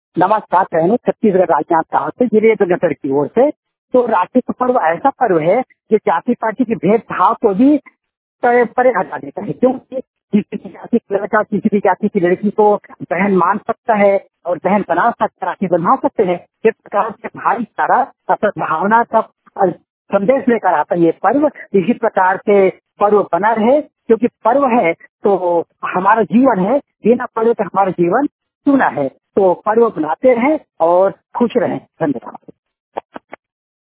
नमस्कार बहनों, छत्तीसगढ़ राज्य कहा से वीरेंद्र नगर की ओर से। तो राखी का पर्व ऐसा पर्व है जो जाति पाति के भेदभाव को भी परे हटा देता है, क्योंकि किसी भी जाति का लड़का किसी भी जाति की लड़की को बहन मान सकता है और बहन बना सकता है, राखी बंधा सकते हैं। इस प्रकार से भाईचारा सद्भावना का संदेश लेकर आता है ये पर्व। इसी प्रकार से पर्व बना रहे, क्योंकि पर्व है तो हमारा जीवन है, बिना पर्व के हमारा जीवन सुना है। तो पर्व बनाते रहें और खुश रहें। धन्यवाद।